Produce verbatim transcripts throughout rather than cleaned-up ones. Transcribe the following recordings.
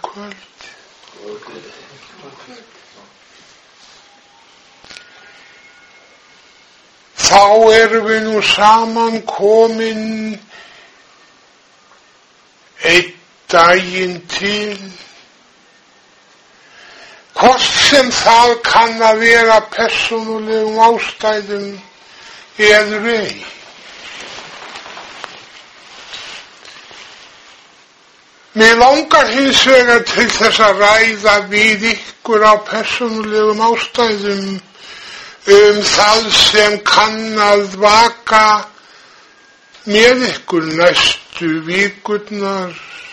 kvöld. Þá erum við nú saman komin einn daginn til. Hvort sem það kann að vera persónulegum ástæðum eður ei. Mér langar hins vegar til þess að ræða við ykkur á persónulegum ástæðum um það sem kann að vaka með ykkur næstu vikurnar.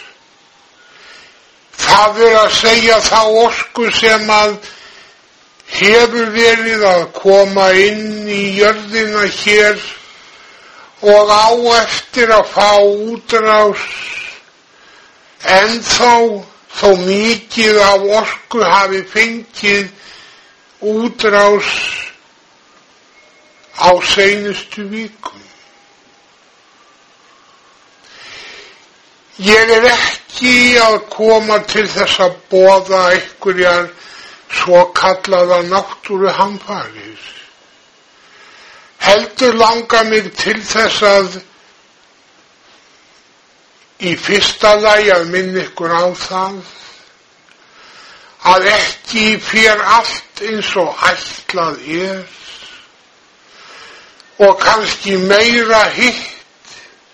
Það er að segja þá orku sem að hefur verið að koma inn í jörðina hér og á eftir að fá útrás, en þó, þó mikið af orku hafi fengið útrás á seinustu vikum. Ég er ekki að koma til þess að boða einhverjar svo kallaða náttúruhamfarir. Heldur langar mig til þess að í fyrsta lagi að minna ykkur á það að ekki fer allt eins og ætlað er og kannski meira hitt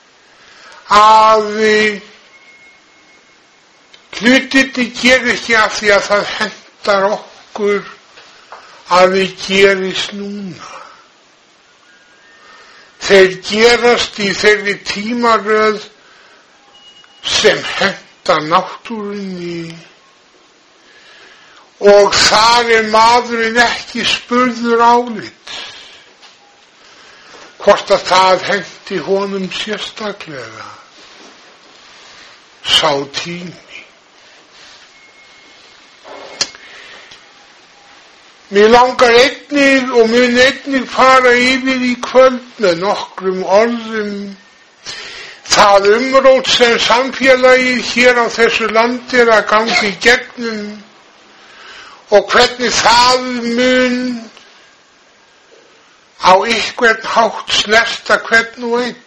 að hlutirnir gerir ekki af því að það hentar okkur að við gerist núna. Þeir gerast í þeirri tímaröð sem hentar náttúrunni og þar er maðurinn ekki spurður álit hvort að það henti honum sérstaklega sá tími. Mér langar einnig og mun einnig fara yfir í kvöld með nokkrum orðum það umrót sem samfélagið hér á þessu landi er að ganga í gegnum og hvernig það mun á einhvern hátt snerta hvern og einn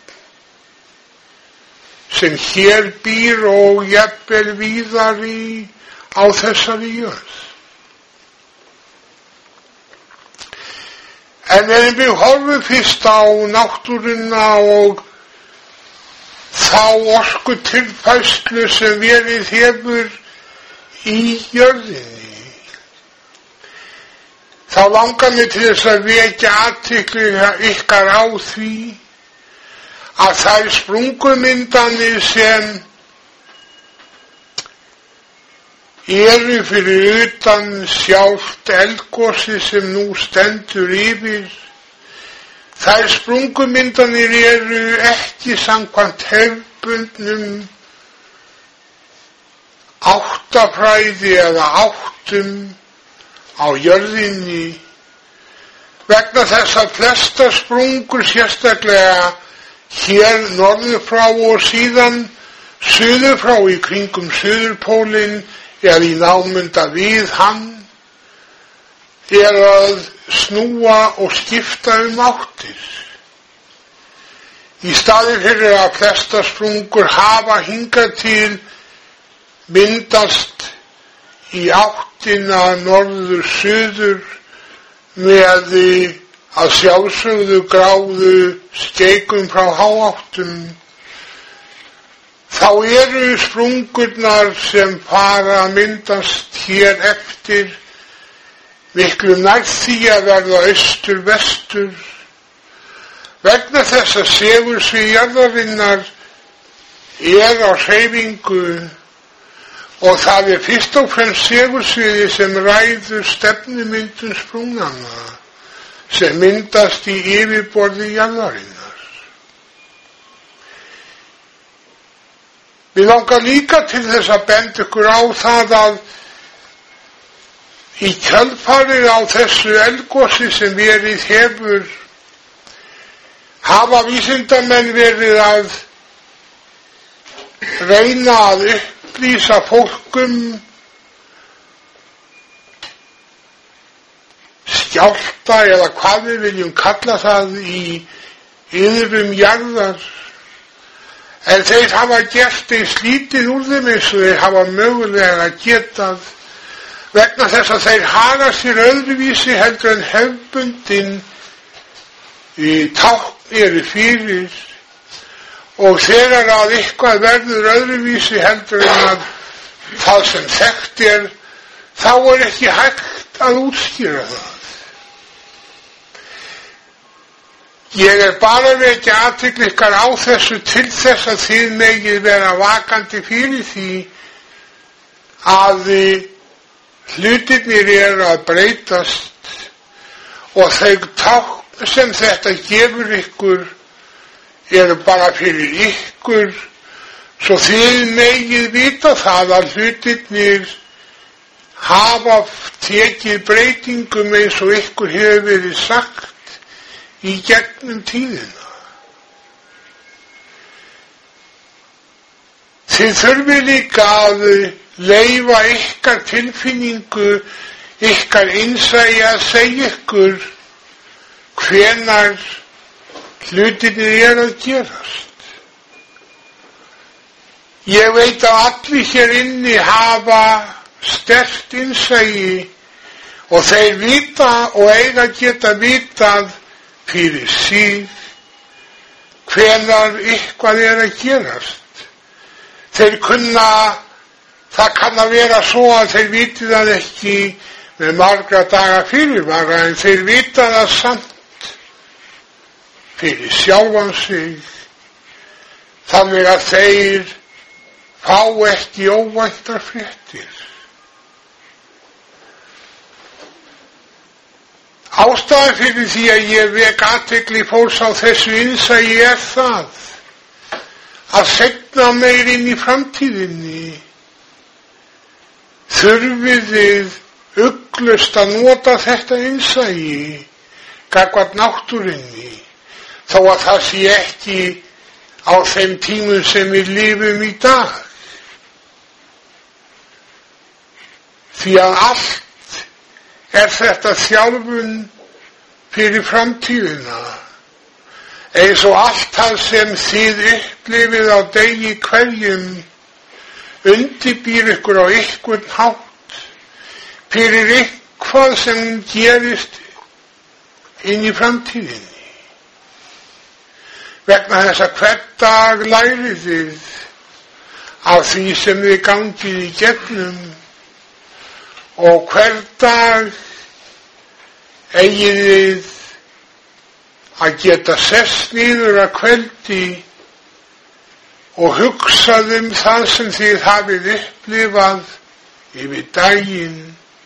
sem hér býr og jafnvel víðar í á þessari jörð. En ef við horfum fyrst á náttúruna og þá orku tilfærslu sem verið hefur í jörðinni, þá langar mig til þess að vekja athygli ykkar á því að þær sprungumyndanir sem eru fyrir utan sjálft eldgosi sem nú stendur yfir, þær sprungumyndanir eru ekki samkvæmt hefðbundnum áttafræði eða áttum á jörðinni, vegna þess að flestar sprungur sérstaklega hér norður frá og síðan suður frá í kringum suðurpólinn eða í námunda við hann er að snúa og skipta um áttir. Í staði fyrir að flestar sprungur hafa hingað til myndast í áttina norður-suður með að sjálfsögðu gráðu skeikum frá hááttum, þá eru sprungurnar sem fara að myndast hér eftir miklu nær því að verða austur-vestur, vegna þess að segursvið jarðarinnar er á hreyfingu og það er fyrst og fremst segursviði sem ræður stefnumyndun sprunganna sem myndast í yfirborði jarðarinnar. Við langar líka til þess að benda ykkur á það að í kjölfarið á þessu eldgosi sem verið hefur hafa vísindamenn verið að reyna að upplýsa fólkum skjálfta eða hvað við viljum kalla það í iðrum jarðar, en þeir hafa gert eins lítið úr þeim eins og þeir hafa mögulega getað, vegna þess að þeir haga sér öðruvísi heldur en hefbundin í tákn eru fyrir, og þegar að eitthvað verður öðruvísi heldur en að það sem þekkt er, þá er ekki hægt að útskýra það. Ég er bara að vekja athygli ykkar á þessu til þess að þið megið vera vakandi fyrir því að hlutirnir eru að breytast, og þau tákn sem þetta gefur ykkur eru bara fyrir ykkur, svo þið megið vita það að hlutirnir hafa tekið breytingum eins og ykkur hefur verið sagt í gegnum tíðina. Þið þurfið líka að leyfa ykkar tilfinningu, ykkar innsæi að segja ykkur hvenær hlutirnir er að gerast. Ég veit að allir hér inni hafa sterkt innsæi, og þeir vita og eiga geta vitað fyrir síð hvenær eitthvað er að gerast. Þeir kunna, það kann að vera svo að þeir viti það ekki með margra daga fyrirvara, en þeir vita það samt fyrir sjálfan sig, þannig að þeir fá ekki óvæntar fréttir. Ástæðan fyrir því að ég vek athygli fólks á þessu innsæi er það að seinna meir inn í framtíðinni þurfið þið uglust að nota þetta innsæi gagnvart náttúrunni, þó að það sé ekki á þeim tímum sem við lifum í dag. Því að allt er þetta þjálfun fyrir framtíðina, eins og allt það sem þið upplifið á degi hverjum undirbýr ykkur á einhvern hátt fyrir eitthvað sem gerist inn í framtíðinni. Vegna þess að hvern dag lærið þið af því sem þið gangið í gegnum, og hvern dag eigið þið að geta sest niður að kveldi og hugsað um það sem þið hafið upplifað yfir daginn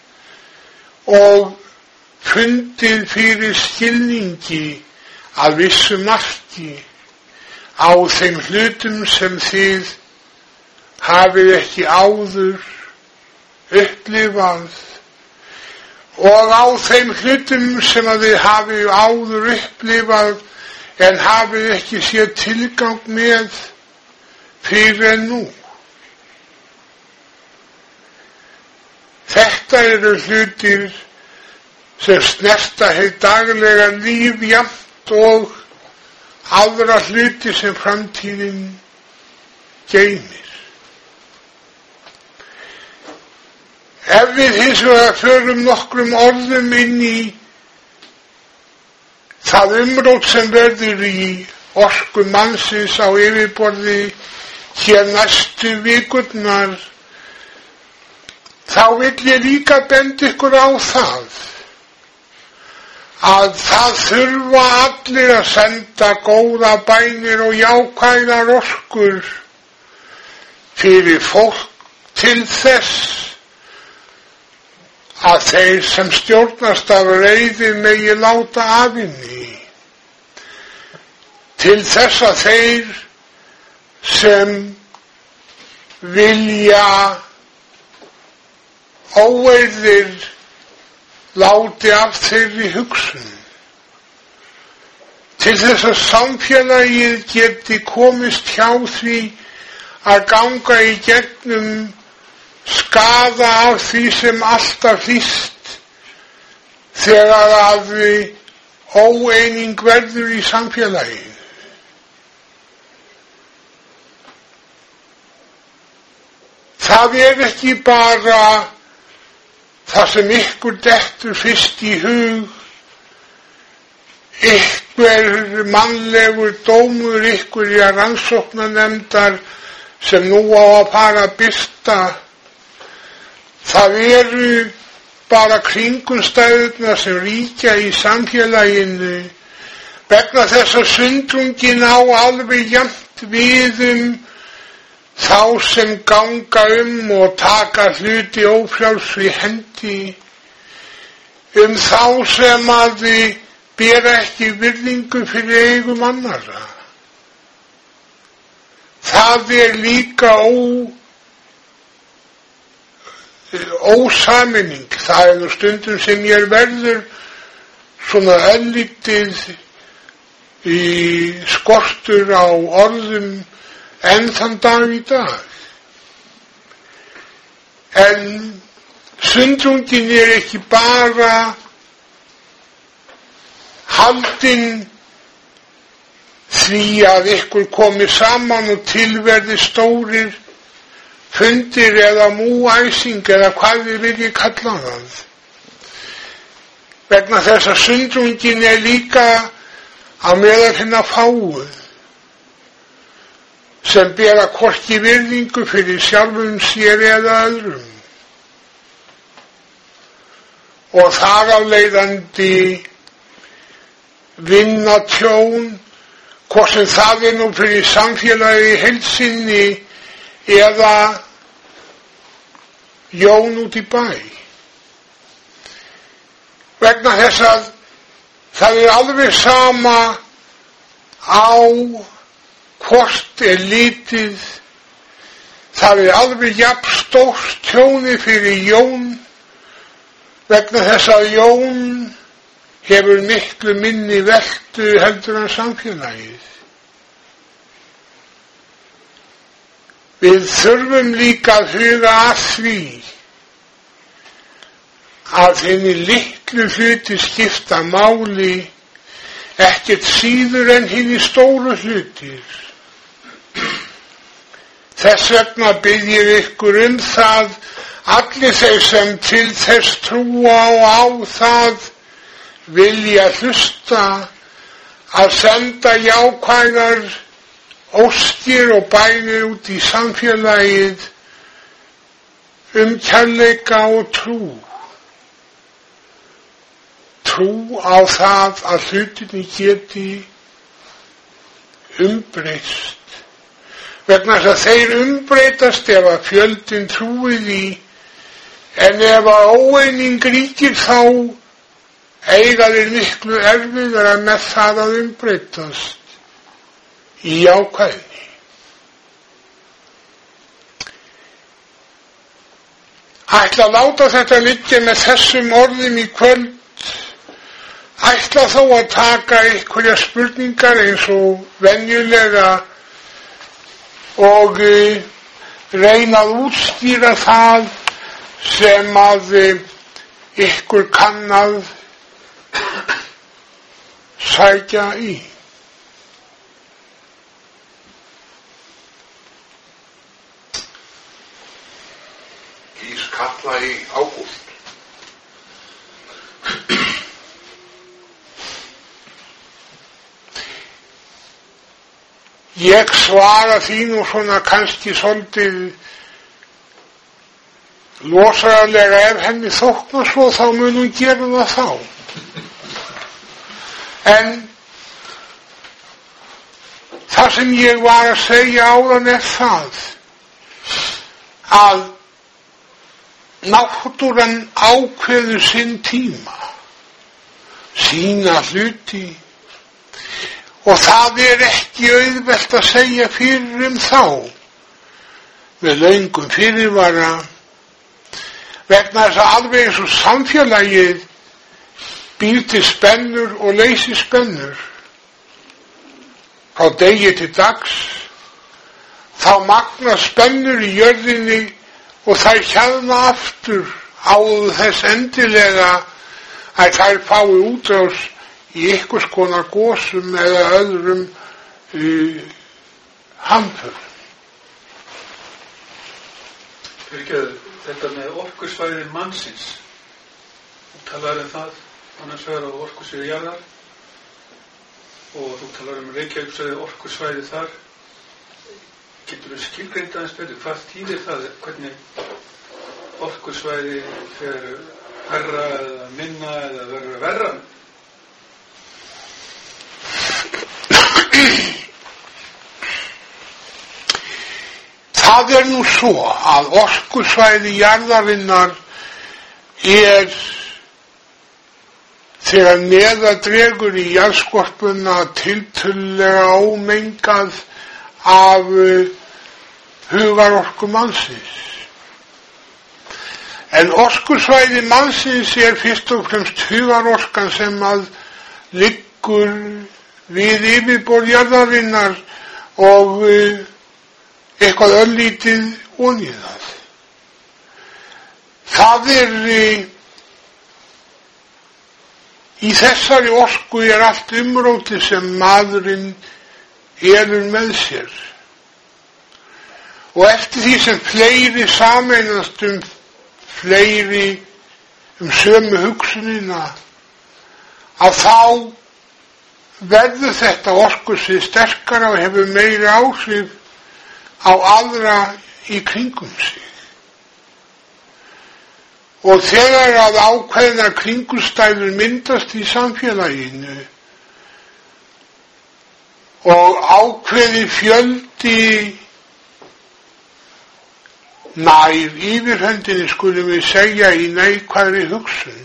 og fundið fyrir skilningi að vissu marki á þeim hlutum sem þið hafið ekki áður upplifað, og á þeim hlutum sem að þið hafið áður upplifað en hafið ekki séð tilgang með fyrir en nú. Þetta eru hlutir sem snerta hið daglega líf jafnt og aðra hluti sem framtíðin geymir. Ef við hins vegar förum nokkrum orðum inn í það umrót sem verður í orku mannsins á yfirborði hér næstu vikurnar, þá vill ég líka benda ykkur á það að það þurfa allir að senda góða bænir og jákvæðar orkur fyrir fólk til þess að þeir sem stjórnast af reiði megi láta af henni, til þess að þeir sem vilja óeirðir láti af þeirri hugsun, til þess að samfélagið geti komist hjá því að ganga í gegnum skaða af því sem alltaf hlýst þegar að óeining verður í samfélaginu. Það er ekki bara það sem ykkur dettur fyrst í hug, ykkur mannlegur dómur, ykkur í rannsóknarnefndar sem nú á að fara að birta. Það eru bara kringumstæðurnar sem ríkja í samfélaginu vegna þess að sundrungin á alveg jafnt við um þá sem ganga um og taka hluti ófrjálsri hendi, um þá sem að bera ekki virðingu fyrir eigum annarra. Það er líka ó, ósammenning. Það er nú stundum sem ég verður svona örlítið í skortur á orðum enn þann dag í dag. En sundrungin er ekki bara haldin því að ykkur komi saman og tilverði stórir fundir eða múæsing eða hvað við viljum kalla það. Vegna þess að sundrungin er líka á meðal hinna fáu sem bera hvorki virðingu fyrir sjálfum sér eða öðrum. Og þar af leiðandi vinna tjón, hvort sem það er nú fyrir samfélagi í heild sinni eða Jón út í bæ. Vegna þess að það er alveg sama á hvort er lítið, það er alveg jafn stórt tjóni fyrir Jón vegna þess að Jón hefur miklu minni veltu heldur en samfélagið. Við þurfum líka að huga að því að henni litlu hluti skipta máli ekkert síður en henni stóru hlutir. Þess vegna bið ég ykkur um það, allir þeir sem til þess trúa og á það vilja hlusta, að senda jákvæðar óskir og bænir út í samfélagið um kærleika og trú. Trú á það að hlutinni geti umbreyst. Vegna þess að þeir umbreytast ef að fjöldin trúið í, en ef að óeining ríkir þá eiga þeir miklu erfiðara með það að umbreytast í jákvæðni. Ætla að láta þetta liggja með þessum orðum í kvöld, ætla þó að taka einhverja spurningar eins og venjulega og uh, reyna að útskýra það sem að uh, ykkur kann að sækja í. Kýs kalla í ágúst. Ég svara því nú svona kannski svolítið losaralega, ef henni þóknar svo þá mun hún gera það þá. En það sem ég var að segja áðan er það að náttúran ákveður sinn tíma, sína hluti, og það er ekki auðvelt að segja fyrir um þá með löngum fyrirvara, vegna þess að alveg eins og samfélagið býr til spennur og leysir spennur frá degi til dags, þá magna spennur í jörðinni og þær hjaðna aftur áður þess endilega að þær fái útrás í einhvers konar gosum eða öðrum uh, hamförum. Þetta með orkusvæði mannsins, þú talar um það annars vegar á orkusvæði jarðar og þú talar um Reykjavíksvæði orkusvæði þar. Getur þú skilgreint aðeins betur, hvað þýðir það, hvernig orkusvæði fer verra eða minna eða verra verra? Það er nú svo að orkusvæði jarðarinnar er þegar neðar dregur í jarðskorpuna tiltölulega ómengað af uh, hugarorku mannsins. En orkusvæði mannsins er fyrst og fremst hugarorkan sem að liggur við yfirborð jarðarinnar og uh, eitthvað örlítið oní það. Það er uh, í þessari orku er allt umrótið sem maðurinn elur með sér. Og eftir því sem fleiri sameinast um fleiri um sömu hugsunina, að þá verður þetta orkusvið sterkara og hefur meiri áhrif á aðra í kringum sig. Og þegar að ákveðnar kringumstæður myndast í samfélaginu og ákveði fjöldi nær yfirhöndinni, skulum við segja, í neikvæðri hugsun,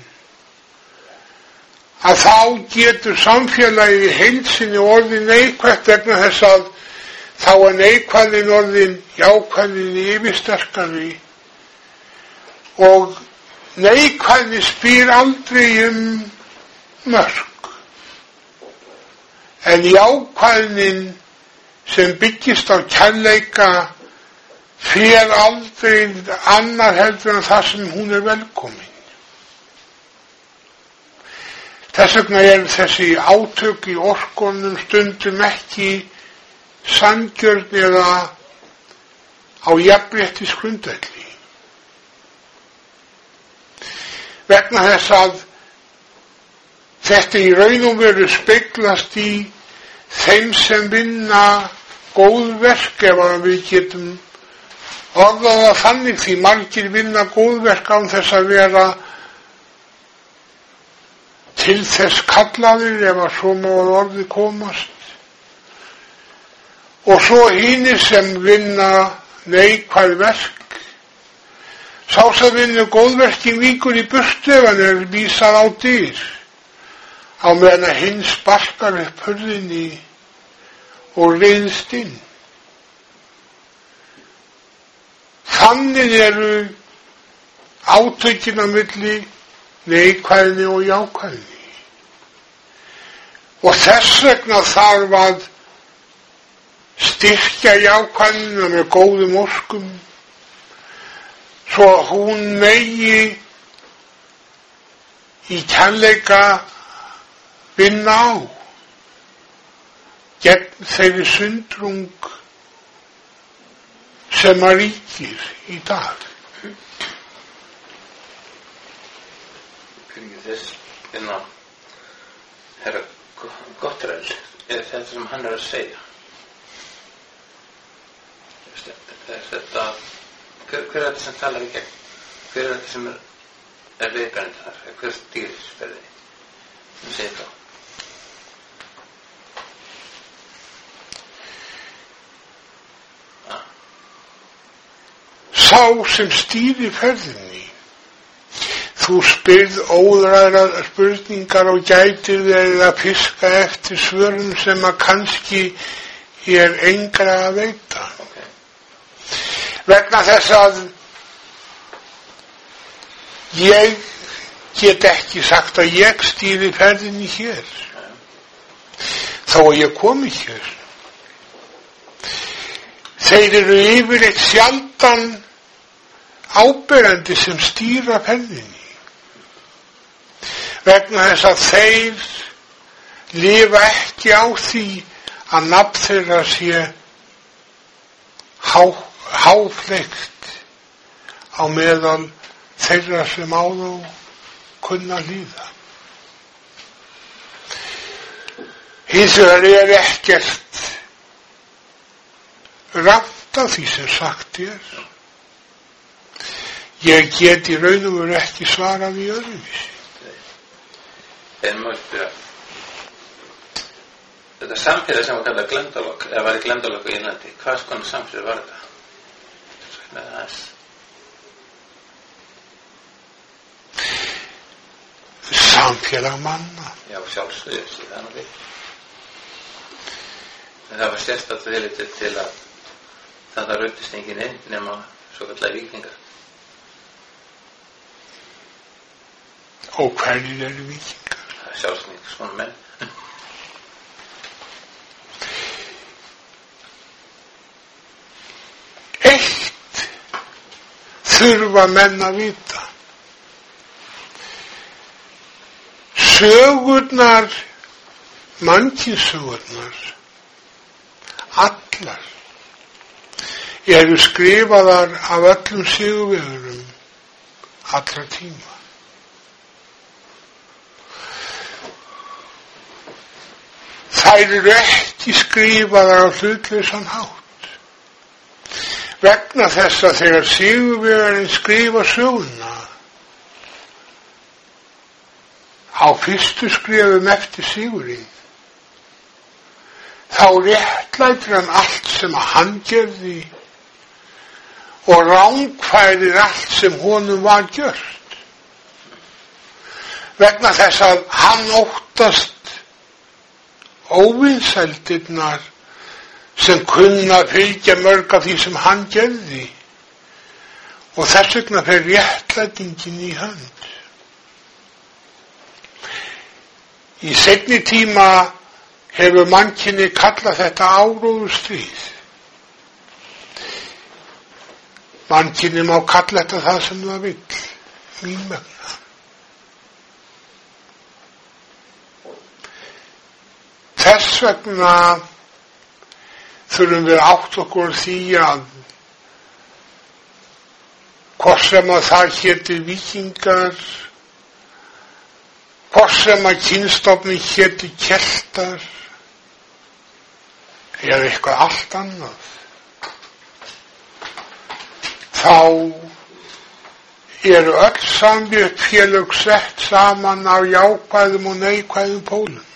að þá getur samfélagið í heild sinni orðið neikvætt vegna þess að þá er neikvæðin orðin jákvæðin yfirsterkari og neikvæðin spyr aldrei um mörk. En jákvæðin sem byggist á kærleika fer aldrei annar heldur en það sem hún er velkomin. Þess vegna er þessi átök í orkunum stundum ekki sanngjörn eða á jafnréttisgrundvelli. Vegna þess að þetta í raun og veru speglast í þeim sem vinna góð verk, ef að við getum orðað það þannig, því margir vinna góð verk án þess að vera til þess kallaðir, ef að svo má orðið komast. Og svo hinir sem vinna neikvæð verk, sá sem vinna góðverkin víkur í burtu ef hann er vísað á dyr, á meðan að hinn sparkar upp hurðinni og ryðst inn. Þannig eru átökin á milli neikvæðni og jákvæðni. Og þess vegna þarf að styrkja jákvæðnina með góðum óskum, svo að hún megi í kærleika vinna á gegn þeirri sundrung sem að ríkir í dag. Fyrir þess inná herra Gottrell er þetta sem hann er að segja. Þetta, hver, hver er þetta sem talar í gegn? Hver er þetta sem er, er viðbærandi þar? Hver er stýrisferði sem segir þá? Ah. Sá sem stýrir ferðinni. Þú spyrð óðræðar spurningar og gætir þeir að fiska eftir svörum sem að kannski er engra að veita. Vegna þess að ég get ekki sagt að ég stýri ferðinni hér, þó að ég komi hér. Þeir eru yfirleitt sjaldan áberandi sem stýra ferðinni. vegna þess að þeir lifa ekki á því að nafn þeirra sé há, háfleygt á meðal þeirra sem á þá kunna líða. Hins vegar er ekkert rangt af því sem sagt er. Ég get í raun og veru ekki svarað í öðruvísi. En maður spyrja, þetta samfélag sem var kallað Glendalokk, eða var í Glendalokk í Írlandi, hvað konar samfélag var þetta? Með þess. Samfélag manna. Já, sjálfsögðu, sé það nú við. En það var sérstætt viðlitið til að það rautist enginn inn nema svo kallar víkingar. Og hverjir eru víkingar? Það er sjálfsmynd svona menn. Eitt þurfa menn að vita. Sögurnar, mannkynssögurnar, allar, eru skrifaðar af öllum sigurvegurum allra tíma. Þær eru ekki skrifaðar á hlutlausan hátt. Vegna þess að þegar sigurvegarinn skrifa söguna á fyrstu skrifum eftir sigurinn, þá réttlætir hann allt sem hann gerði og rangfærir allt sem honum var gjört. Vegna þess að hann óttast óvinsældirnar sem kunna fylgja mörg af því sem hann gerði og þess vegna fer réttlætingin í hönd. Í seinni tíma hefur mannkynið kallað þetta áróðurstríð. Mannkynið má kalla þetta það sem það vill, mín vegna. Þess vegna þurfum við átt okkur því að hvort sem að það héti víkingar, hvort sem að kynstofni héti keltar eða eitthvað allt annað, þá eru öll samvinnufélög sett saman á jákvæðum og neikvæðum pólum.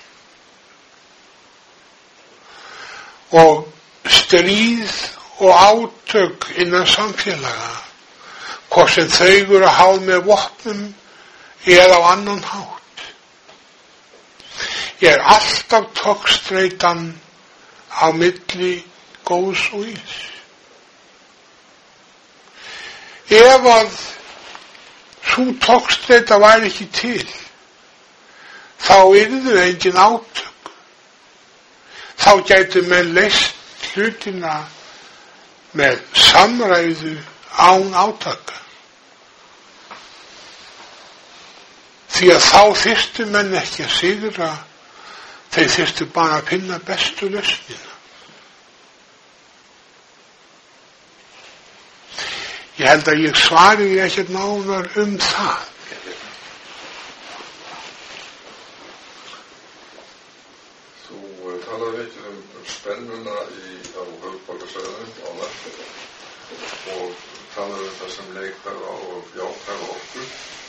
Og stríð og átök innan samfélaga, hvort sem þau eru háð með vopnum eða á annan hátt, er alltaf togstreitan á milli góðs og ills. Ef að sú togstreita væri ekki til, þá yrðu engin átök. Þá gætu menn leyst hlutina með samræðu án átaka. Því að þá þyrftu menn ekki að sigra, þeir þyrftu bara að finna bestu lausnina. Ég held að ég svari ekkert nánar um það. Þú talar mikið um spennuna í, á höfuðborgarsvæðinu á nættu og talar um það sem neikvæða og jákvæða orku.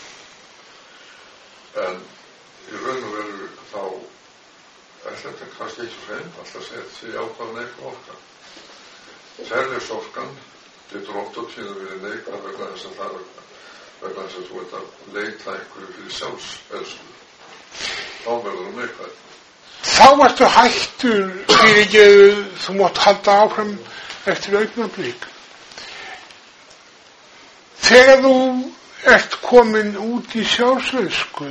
En í raun og veru þá er þetta kannski ekki svo einfalt að segja því jákvæða og neikvæða orka. Kærleiksorkan getur oft og tíðum verið neikvæð vegna þess að það er vegna þess að þú ert að leita einhverju fyrir sjálfselsku. Þá verður þú neikvæð. Þá ertu hættur fyrir ekki, þú mátt halda áfram eftir augnablik. Þegar þú ert komin út í sjálfselsku,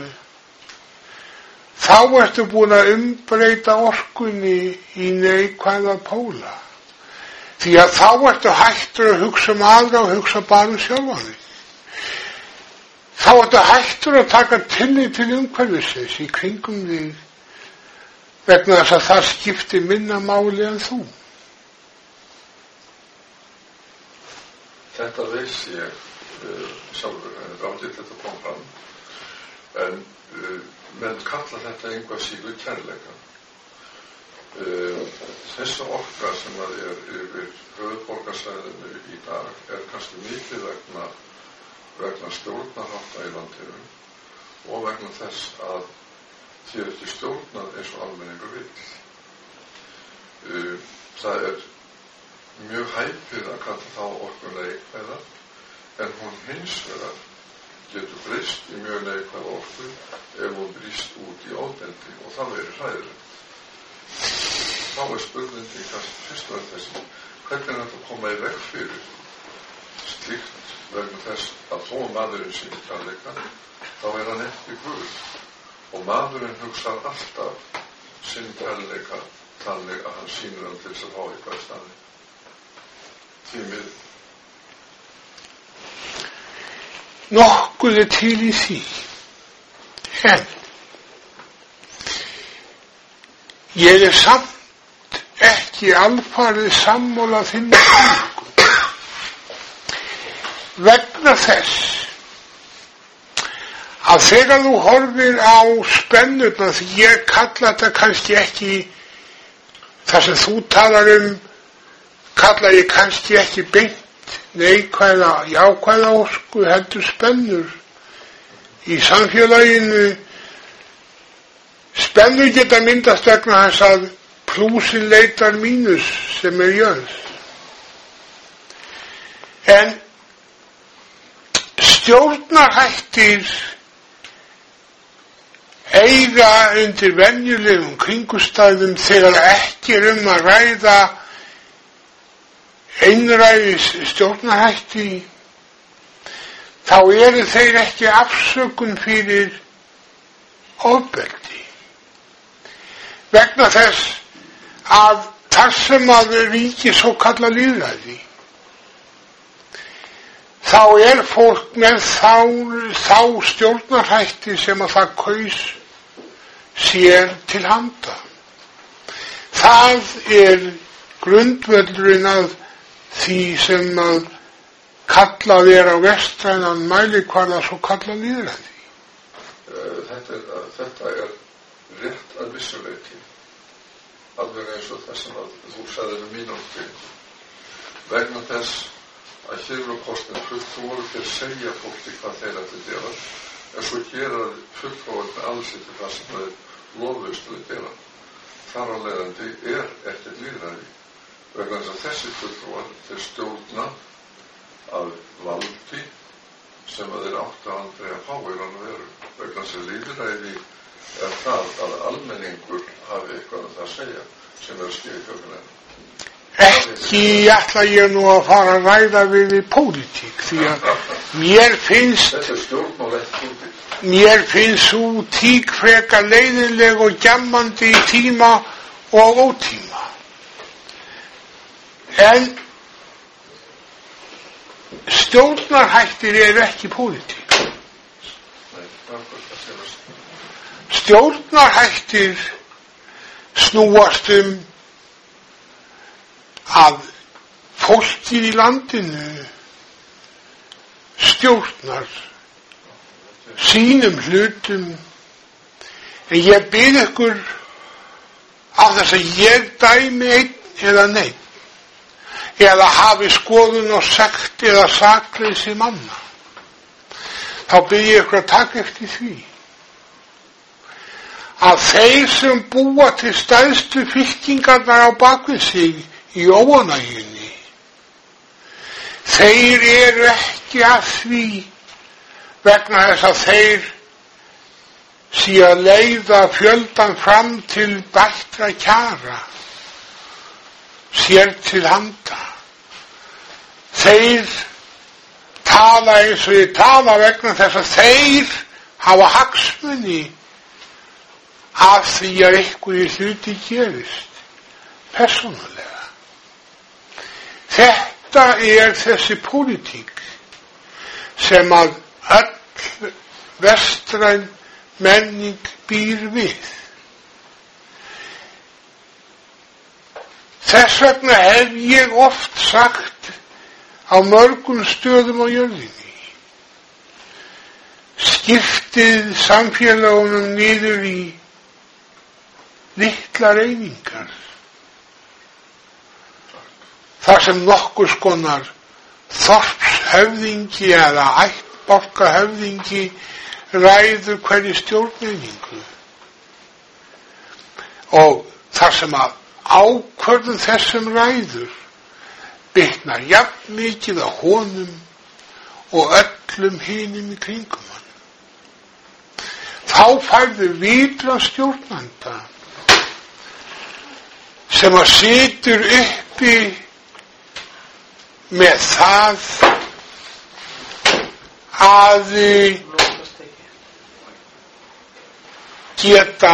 þá ertu búin að umbreyta orkunni í neikvæða póla. Því að þá ertu hættur að hugsa um aðra og hugsa bara um sjálfan þig. þá ertu hættur að taka tillit til umhverfisins í kringum þig vegna þess að það skiptir minna máli en þú. Þetta veist ég uh, sjálfur, en þetta átti þetta kom fram, en uh, menn kalla þetta einhvað síður kærleika. Uh, þessi orka sem að er yfir höfuðborgarsvæðinu í dag er kannski mikið vegna, vegna stjórnarhátta í landinu og vegna þess að því er ekki stjórnað eins og almenningur vill. Uh, það er mjög hæpið að kalla þá orku neikvæða, en hún hins vegar getur breyst í mjög neikvæða orku ef hún brýst út í ofbeldi og það verður hræðilegt. Þá er spurningin kannski fyrst og enn þessi, hvernig er þetta að koma í veg fyrir slíkt vegna þess að þó maðurinn sýnir kærleika, þá er hann ekki Guð og maðurinn hugsar alltaf sinn kærleika þannig að hann sýnir hann til þess að fá eitthvað í staði. Tímið. Nokkuð er til í því, en ég er samt ekki alfarið sammála þinni skilningu vegna þess að þegar þú horfir á spennurna, því ég kalla þetta kannski ekki það sem þú talar um, kalla ég kannski ekki beint neikvæða, jákvæða orku, heldur spennur í samfélaginu. Spennur geta myndast vegna þess að plúsin leitar mínus sem er jörð. En stjórnarhættir eiga undir venjulegum kringustæðum þegar ekki er um að ræða einræðis stjórnarhætti, þá eru þeir ekki afsökun fyrir ofbeldi. Vegna þess að þar sem að ríki svo kalla lýðræði, þá er fólk með þá, þá stjórnarhætti sem að það kaus sér til handa. Það er grundvöllurinn að því sem að kallað er á vestrænan mælikvarða svo kallað lýðræði. Þetta er, þetta er rétt að vissu leyti, alveg eins og þess að þú sagði með mínúti, vegna þess að hér eru kostin fulltrúar til að segja fólki hvað þeir ætli gera, en svo gera fulltrúar með alls eftir það sem þeir lofuðust að gera. Þar á leiðandi er ekkert lýðræði, vegna þess að þessi fulltrúar þeir stjórna að valdi sem að þeir áttu aldrei að fá í rann og veru. Vegna þess að lýðræði er það að almenningur hafi eitthvað um það að segja sem er að skilja þjóðfélaginu. Ekki ætla ég nú að fara að ræða við í pólitík, því að mér finnst Þetta er stjórnmál ekki pólitík. Mér finnst svo tík frekar leiðinleg og gjammandi í tíma og ótíma. En stjórnarhættir eru ekki pólitík. Stjórnarhættir snúast um að fólkið í landinu stjórnar sínum hlutum, en ég bið ykkur á þess að ég dæmi einn eða neinn, eða hafi skoðun og sekt eða sakleysi manna, þá bið ég ykkur að taka eftir því að þeir sem búa til stærstu fylkingarnar á bakvið sig í óánægjunni, þeir eru ekki að því vegna þess að þeir sé að leiða fjöldan fram til bættra kjara sér til handa. Þeir tala eins og þeir tala vegna þess að þeir hafa hagsmuni af því að einhverju hluti gerist persónulega. Þetta er þessi pólitík sem að öll vestræn menning býr við. Þess vegna hef ég oft sagt á mörgum stöðum á jörðinni, skiptið samfélagunum niður í litlar einingar, þar sem nokkurs konar þorpshöfðingi eða ættbálkahöfðingi ræður hverju stjórneiningu, og þar sem að ákvörðun þessum ræður bitnar jafn mikið á honum og öllum hinum í kringum hann. Þá færðu vitra stjórnanda sem að situr uppi með það að geta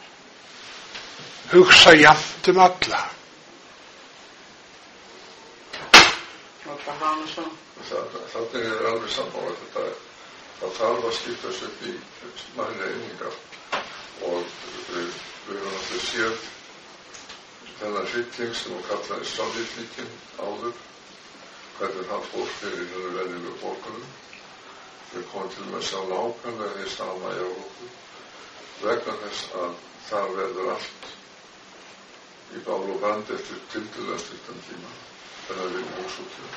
hugsa jafnt um alla. Þannig er alveg sammála þetta. Það þarf að skiptast upp í smærri einingar og við höfum alltaf séð þennan hrylling sem hún kallaði Sovétríkin áður, hvernig hann fór fyrir hennar venjulegu borgurum. Við komum til með að sjá nákvæmlega því sama í Evrópu vegna þess að þar verður allt í bál og band eftir tiltölulega stuttan tíma þegar við erum húsútið.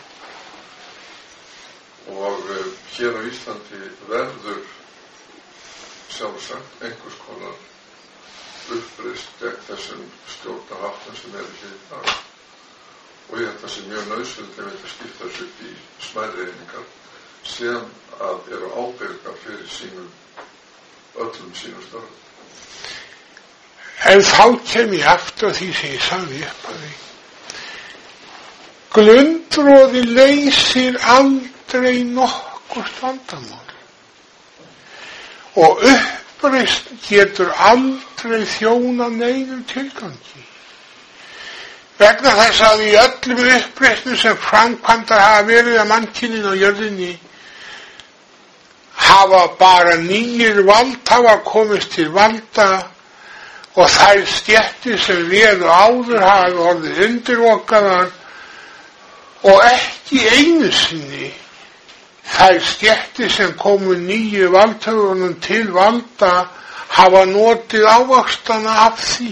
Og uh, hér á Íslandi verður sjálfsagt einhvers konar uppreist gegn þessum stjórnarháttum sem eru hér í dag. Og ég held að það sé mjög nauðsynlegt ef þetta skiptast upp í smærri einingar sem að eru ábyrgar fyrir sínum, öllum sínum störfum. En þá kem ég aftur því sem ég sagði upp að því. Glundroði leysir aldrei nokkurt vandamál og uppreist getur aldrei þjóna neinum tilgangi. Vegna þess að í öllum uppreistum sem framkvæmdar hafa verið að mannkyninu á jörðinni hafa bara nýjir valdhafar komist til valda og þær stéttir sem réðu áður hafa orðið undirlokaðar og ekki einu sinni þær stéttir sem komu nýju valdhöfunum til valda hafa notið ávaxtana af því.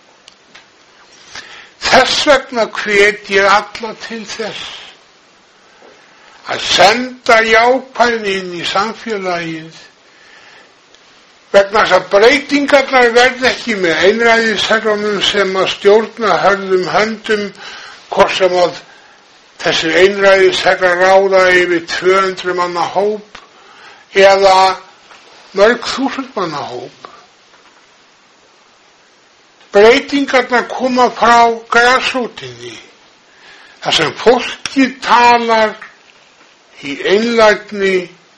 Þess vegna hvet ég alla til þess að senda jákvæðni inn í samfélagið vegna þess að breytingarnar verð ekki með einræðisherrunum sem að stjórna hörðum höndum, hvort sem að þessir einræðisherrar ráða yfir tvö hundruð manna hóp eða mörg þúsund manna hóp. Breytingarnar koma frá grasrótinni, þar sem fólki talar í einlægni,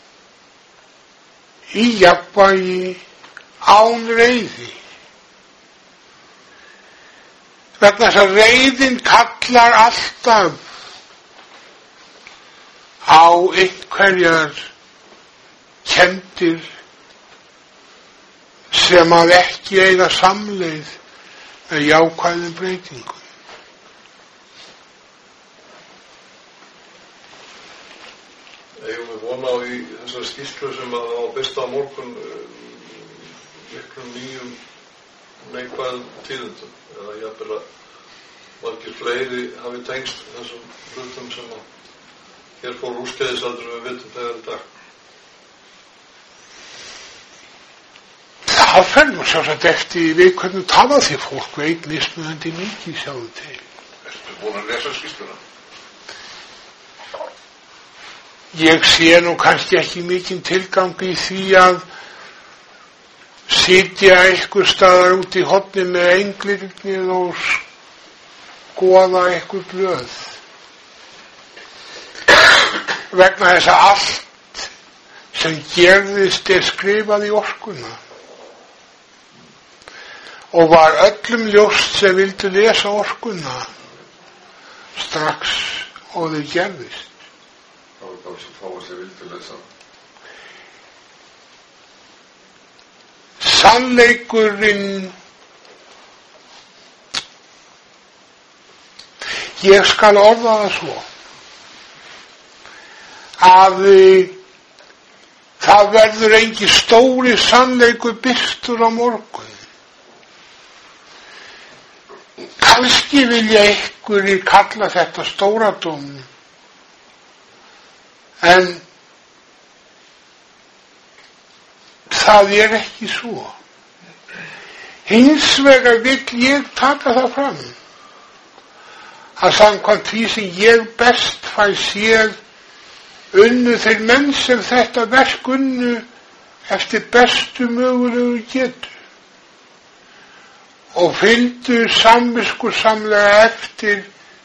í jafnvægi, án reiði. Vegna þess að reiðin kallar alltaf á einhverjar kenndir sem að ekki eiga samleið með jákvæðum breytingum. Eigum við vona á í þessari skýrslu sem að á besta á morgun miklum nýjum neikvæðum tíðindum eða jafnvel að margir fleiri hafi tengst þessum hlutum sem að hér fór úrskeiðisaldur við vitum þegar í dag. Það fer nú sjálfsagt eftir við hvernig tala því fólk veit mismunandi mikið sjáum til. Ertu búin að lesa skýrsluna? Ég sé nú kannski ekki mikinn tilgang í því að sitja einhver staðar út í horni með englirnir og skoða einhver blöð. Vegna þess að allt sem gerðist er skrifað í orkuna. Og var öllum ljóst sem vildu lesa orkuna strax og þau gerðist. Það var bara svo fáið sem vildu lesa. sannleikurinn, ég skal orða það svo, að það verður engin stóri sannleikur birtur á morgun. Kannski vilja einhverjir kalla þetta stóradóm, en það er ekki svo. Hins vegar vill ég taka það fram, að samkvæmt því sem ég best fæ séð unnu þeir menn sem þetta verk unnu eftir bestu mögulegu getu og fylgdu samviskusamlega eftir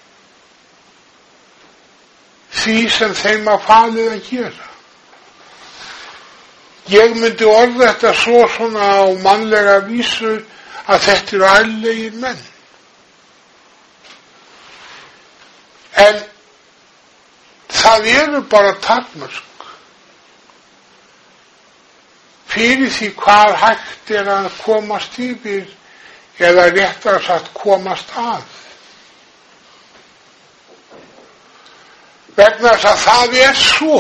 því sem þeim var falið að gera. Ég myndi orða þetta svo svona á mannlega vísu að þetta eru ærlegir menn. En það eru bara takmörk fyrir því hvað hægt er að komast yfir eða réttar sagt komast að. Vegna þess að það er svo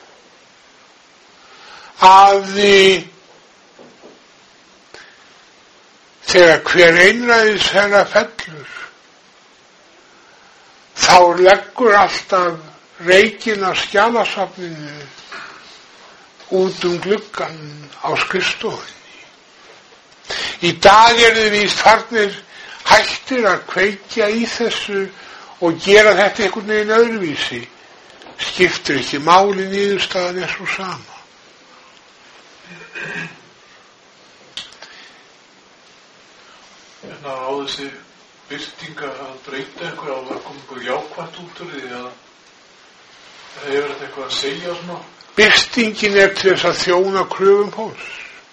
að þegar hver einræðis herra fellur, þá leggur alltaf reikinn af skjalasafninu út um gluggann á skrifstofunni. Í dag eru þið víst farnir hættir að kveikja í þessu og gera þetta einhvern veginn öðruvísi. Skiptir ekki máli, niðurstaðan er svo sama. En á þessi birtinga að breyta einhver á að koma einhver jákvætt út úr því að hefur þetta eitthvað að segja svona? Birtingin er til þess að þjóna kröfum fólks.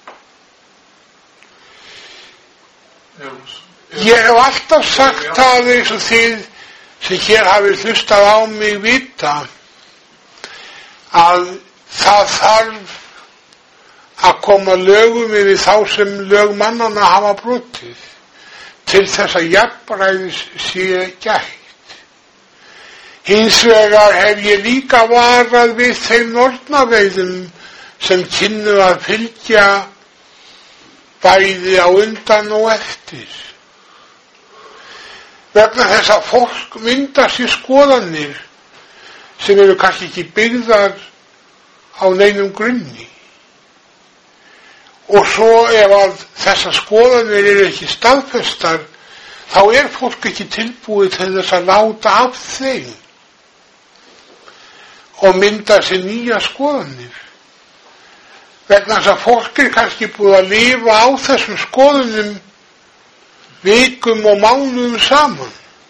Ég hef alltaf sagt það eins og þið sem hér hafið hlustað á mig vita að það þarf að koma lögum yfir þá sem lög mannanna hafa brotið til þess að jafnræðis sé gætt. Hins vegar hef ég líka varað við þeim nornaveiðum sem kynnu að fylgja bæði á undan og eftir. Vegna þess að fólk myndar sér skoðanir sem eru kannski ekki byggðar á neinum grunni. Og svo ef að þessar skoðanir eru ekki staðfestar, þá er fólk ekki tilbúið til þess að láta af þeim og mynda sér nýja skoðanir. Vegna þess að fólk er kannski búið að lifa á þessum skoðunum vikum og mánuðum saman.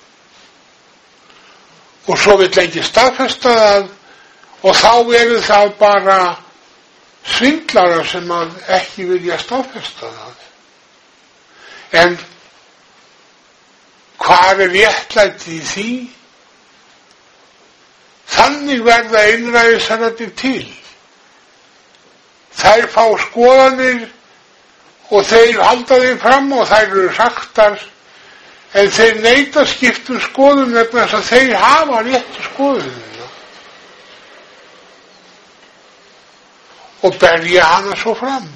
Og svo vill ekki staðfesta það og þá eru það bara svindlarar sem að ekki vilja staðfesta það. En hvað er réttlæti í því? Þannig verða einræðisherrarnir til. Þær fá skoðanir og þeir halda þeim fram og þær eru sagtar, en þeir neita skiptum skoðun vegna þess að þeir hafa réttu skoðunina og berja hana svo fram.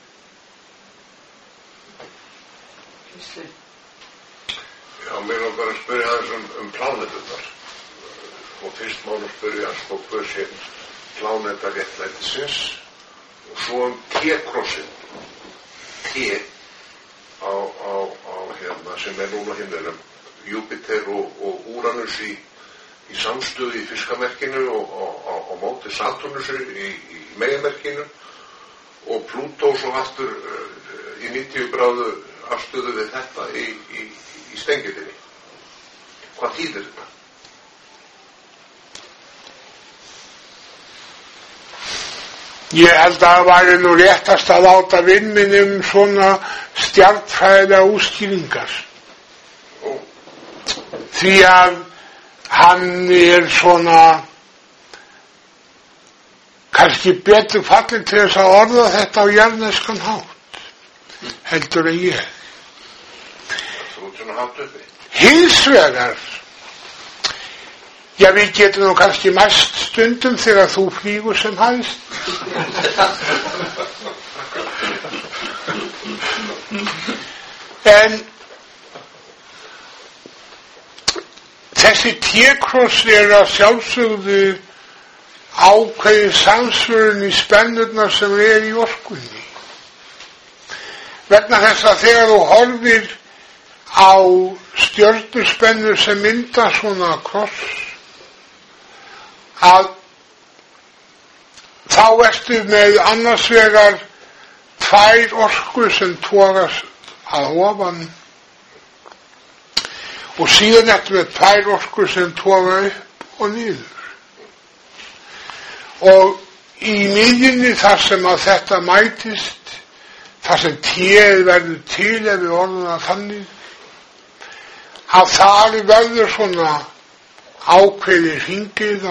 Já, mér var bara að spyrja aðeins um, um pláneturnar og fyrst má nú spyrja sko hvað sé pláneta réttlætisins og svo um T-krossin T á, á, á hérna sem er núna himninum Júpiter og, og Úranus í, í samstöðu í fiskamerkinu og á, á móti Saturnus í, í meginmerkinu og Plútó svo aftur uh, í níutíu gráðu afstöðu við þetta í, í, í stengitinni. Hvað þýðir þetta? Ég held að það væri nú réttast að láta vinn minn um svona stjarnfræðilega útskýringar. Oh. Því að hann er svona kannski betur fallin til þess að orða þetta á jarðneskan hátt. heldur en ég. Þú ert svona hátt uppi. Hins vegar, já, við getum nú kannski mæst stundum þegar þú flýgur sem hæst. En þessi T-kross er að sjálfsögðu ákveðin samsvörun í spennurnar sem er í orkunni. Vegna þess að þegar þú horfir á stjörnuspennur sem mynda svona kross, að þá ertu með annars vegar tvær orkur sem togast að ofan og síðan ertu með tvær orkur sem toga upp og niður. Og í miðjunni þar sem að þetta mætist, þar sem téð verður til ef við orðum það þannig, að þar verður svona ákveði hringiða.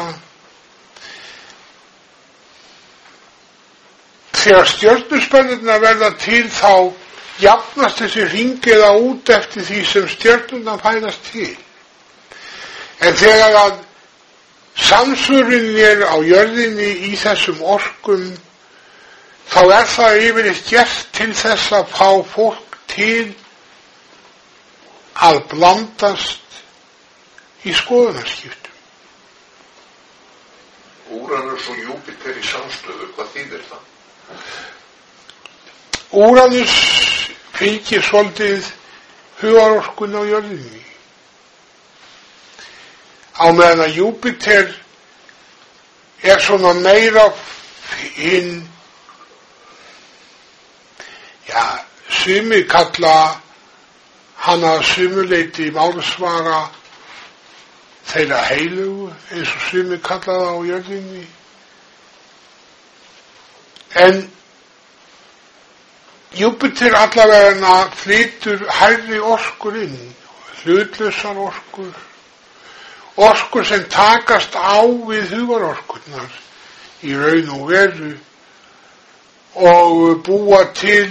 Þegar stjörnuspennurnar verða til þá jafnast þessi hringiða út eftir því sem stjörnurnar fæðast til. En þegar að samsvörunin er á jörðinni í þessum orkum, þá er það yfirleitt gert til þess að fá fólk til að blandast í skoðunarskiptum. Úranus og Júpíter í samstöðu, hvað þýðir það? Úranus fylgir svolítið hugarorkun á jörðinni. Á meðan að Júpíter er svona meira hinn, já, sumir kalla hana sumuleiti málsvara þeirra heilugu, eins og sumir kalla það á jörðinni. En Júpíter allavega flytur hærri orkur inn, hlutlausar orkur, orkur sem takast á við hugarorkurnar í raun og veru og búa til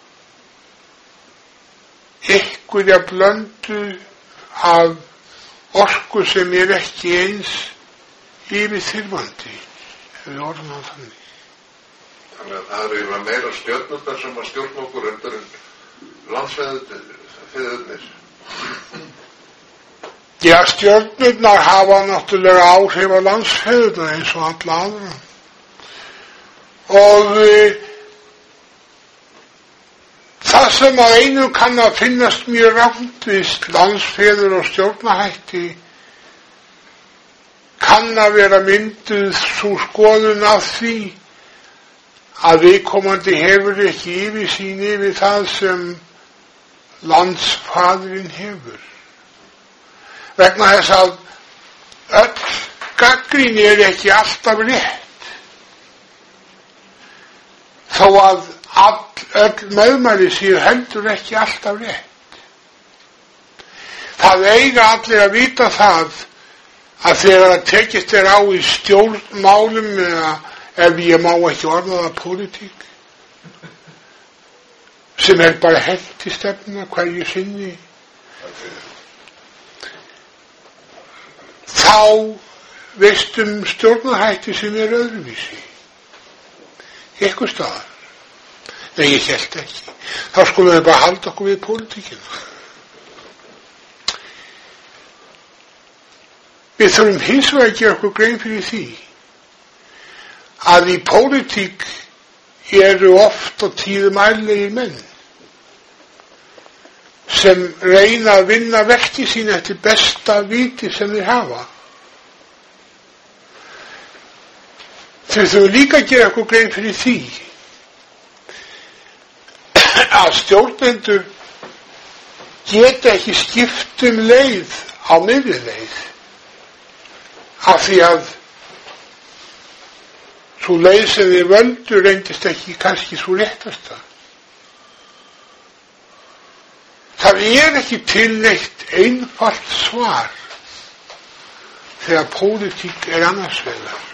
einhverja blöndu af orku sem er ekki eins yfirþyrmandi, ef við orðum það þannig. Þannig að það eru yfir meira stjörnurnar sem að stjórna okkur undir en landsfeðurnir. Já, stjörnurnar hafa náttúrulega áhrif á landsfeðurnar eins og alla aðra. Og e, það sem að einum kann að finnast mjög rangt við landsfeður og stjórnahætti kann að vera mynduð sú skoðun af því að viðkomandi hefur ekki yfirsýn yfir það sem landsfaðurinn hefur. Vegna þess að öll gagnrýni er ekki alltaf rétt. Þó að all, öll meðmæli séu heldur ekki alltaf rétt. Það eiga allir að vita það að þegar að tekist er á í stjórnmálum eða ef ég má ekki orða það pólitík, sem er bara hent í stefna hverju sinni, þá veistum stjórnarhætti sem er öðruvísi. Eitthvað staðar. Nei, ég held ekki. Þá skulum við bara halda okkur við pólitíkina. Við þurfum hins vegar að gera okkur grein fyrir því að í pólitík eru oft og tíðum ærlegir menn sem reyna að vinna verki sín eftir besta viti sem þeir hafa. Þau þurfum líka að gera okkur grein fyrir því að stjórnendur geta ekki skipt um leið á miðri leið af því að svo leið sem þið völdu reyndist ekki kannski svo réttasta. Það er ekki til neitt einfalt svar þegar pólitík er annars vegar.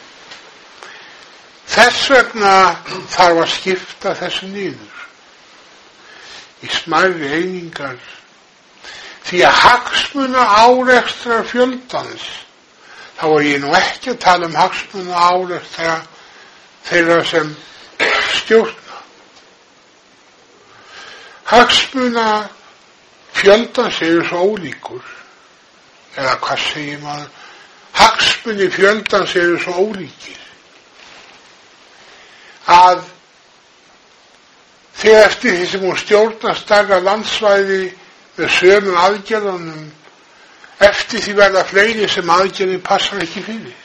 Þess vegna þarf að skipta þessu niður. í smærri einingar. Því að hagsmuna árekstra fjöldans, þá er ég nú ekki að tala um hagsmuna árekstra þeirra sem stjórna. Hagsmuna fjöldans eru svo ólíkur, eða hvað segir maður, hagsmuni fjöldans eru svo ólíkir, að þegar eftir því sem hún stjórnar stærra landsvæði með sömu aðgerðunum, eftir því verða fleiri sem aðgerðin passar ekki fyrir.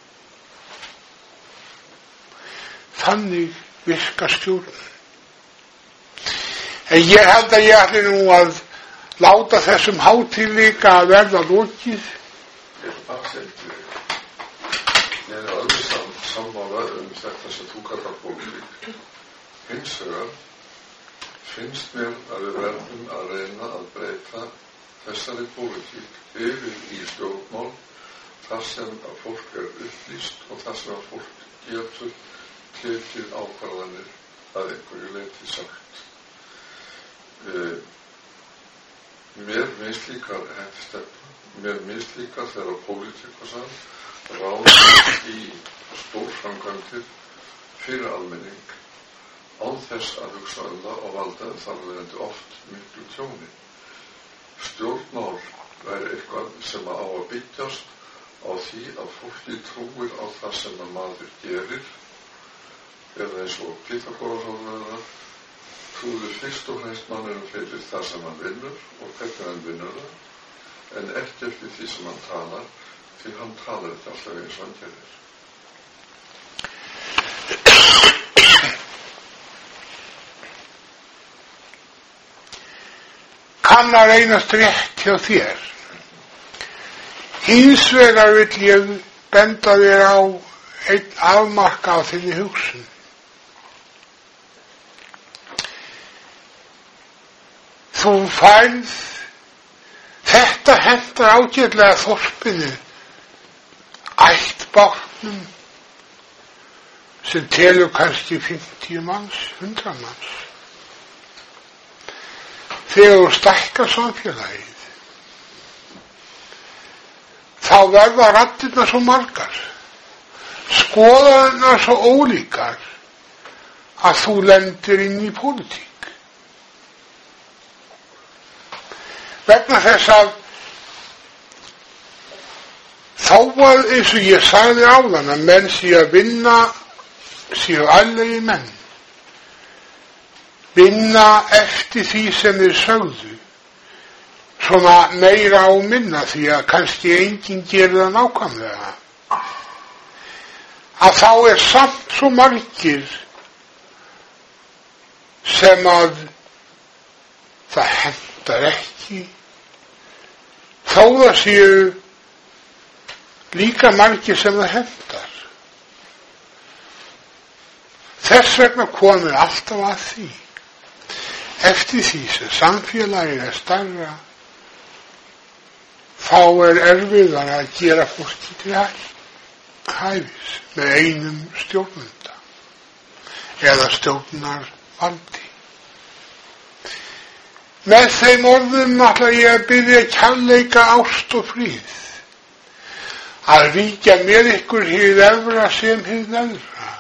Þannig virkar stjórn. En ég held að ég ætli nú að láta þessum hátíðleika að verða lokið. Ég er alveg sam, sammála um þetta sem þú kallar pólitík. Hins vegar finnst mér að við verðum að reyna að breyta þessari pólitík yfir í stjórnmál þar sem að fólk er upplýst og þar sem að fólk getur tekið ákvarðanir að einhverju leyti sagt. Uh, mér mislíkar henni mér mislíkar þegar pólitíkusar ráðast í stórframkvæmdir fyrir almenning án þess að hugsa um það og valda þar verðandi oft miklu tjóni. Stjórnmál væri eitthvað sem á að byggjast á því að fólki trúir á það sem að maður gerir, eða eins og Pýþagórasarnir trúður fyrst og fremst manninum fyrir það sem hann vinnur og hvernig hann vinnur það, en ekki eftir því sem hann talar, því hann talar þetta alltaf eins og hann gerir. Kann að reynast rétt hjá þér. Hins vegar vill ég benda þér á einn afmarka á þinni hugsun. Þú færð, þetta hentar ágætlega þorpinu, ættbálknum sem telur kannski fimmtíu manns, hundrað manns. Þegar þú stækkar samfélagið, þá verða raddirnar svo margar, skoðanirnar svo ólíkar, að þú lendir inn í pólitík. Vegna þess að þá var eins og ég sagði áðan að menn séu að vinna, séu allegi menn, vinna eftir því sem þeir sögðu, svona meira á minna því að kannski enginn gerir það nákvæmlega. Að þá er samt svo margir sem að það hentar ekki, þó það séu líka margir sem það hentar. Þess vegna komir alltaf að því. Eftir því sem samfélagið er stærra, þá er erfiðar að gera fólki til hæfis með einum stjórnanda eða stjórnarvaldi. Með þeim orðum ætla ég að byrja kærleika, ást og fríð, að ríkja með ykkur hið efra sem hið neðra,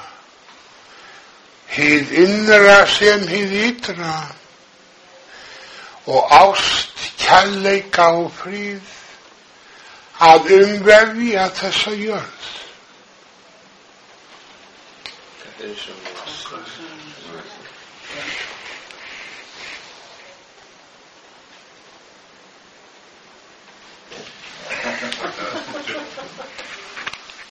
hið innra sem hið ytra, og ást, kærleika og fríð að umvefja þessa jörð. Þetta er svo